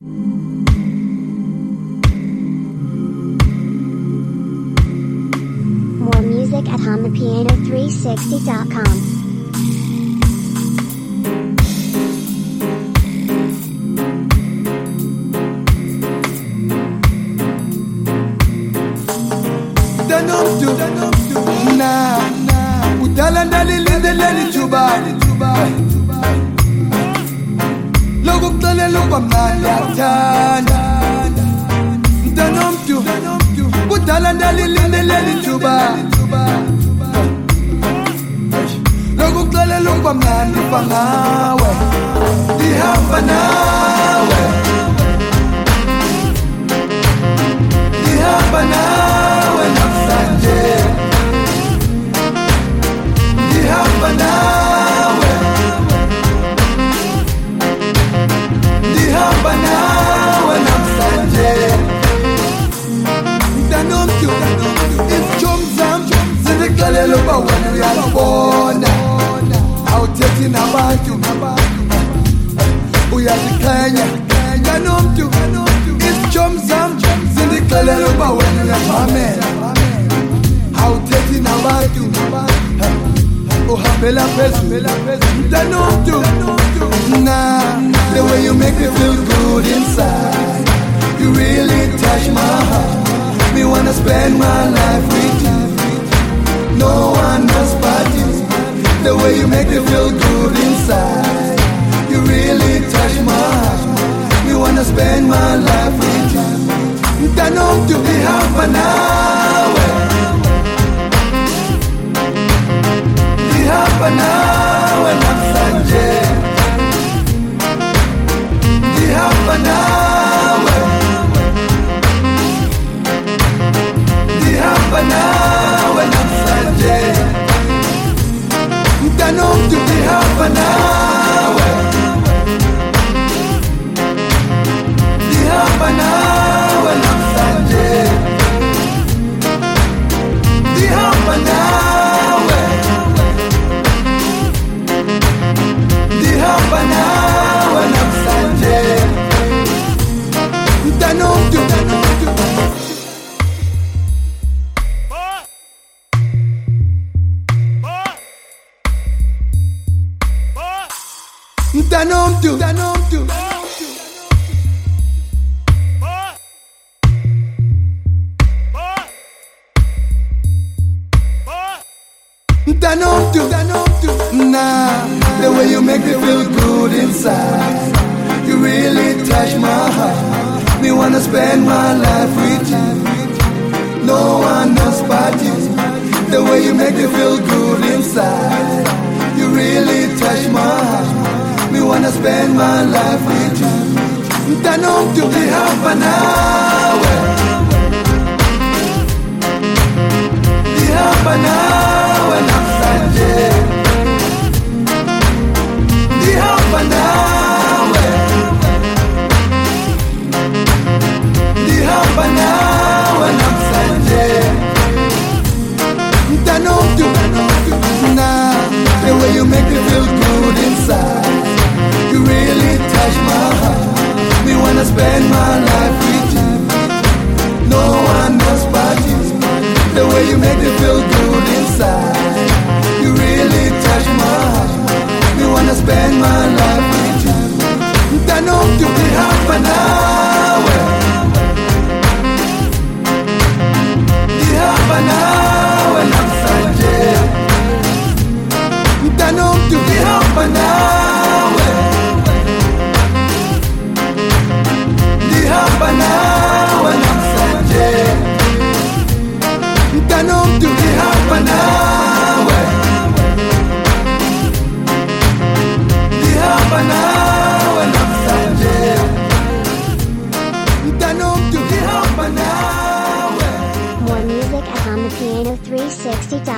More music at HumThePiano360.com. Udala ndalilindele juba lokuxelela ukuba mnandi yakuthanda mntanomntu udala ndalilindele juba lokuxelela ukuba mnandi uba ngawe ndihamba nawe ndihamba nawe namhlanje ndihamba nawe ndihamba nawe namhlanje mntanomntu izitshomi zam zindixelela uba wena uyazibona awuthethi nabantu uyaziqhenya mntanomntu izitshomi zam zindixelela uba wena uyazimamela awuthethi nabantu uhambela phezulu mntanomntu the way you make me feel good inside, you really touch my heart. Me wanna spend my life with you, no one else but you. The way you make me feel good inside, you really touch my heart. Me wanna spend my life with you. Mntanomntu ndihamba nawe, ndihamba nawe namhlanje, ndihamba nawe, ndihamba nawe namhlanje, mntanomntu ndihamba nawe, ndihamba nawe namhlanje, ndihamba nawe, ndihamba nawe namhlanje, mntanomntu mntanomntu nah, the way you make me feel good inside, you really touch my heart. Me wanna spend my life with you, no one else but you. The way you make me feel good inside, you really touch my heart. Me wanna spend my life with you. Mntanomntu ndihamba nawe, ndihamba nawe namhlanje, ndihamba nawe, ndihamba nawe namhlanje, mntanomntu nah, the way you make me feel good inside, you really touch my heart. Me wanna spend my life with you, no one else but you. The way you make me feel good inside, you really touch my heart. Me wanna spend my life with you. Mntanomntu ndihamba nawe, ndihamba nawe namhlanje, mntanomntu ndihamba nawe, ndihamba nawe namhlanje, mntanomntu ndihamba nawe, ndihamba nawe namhlanje, mntanomntu ndihamba nawe. More music at HumThePiano360.com.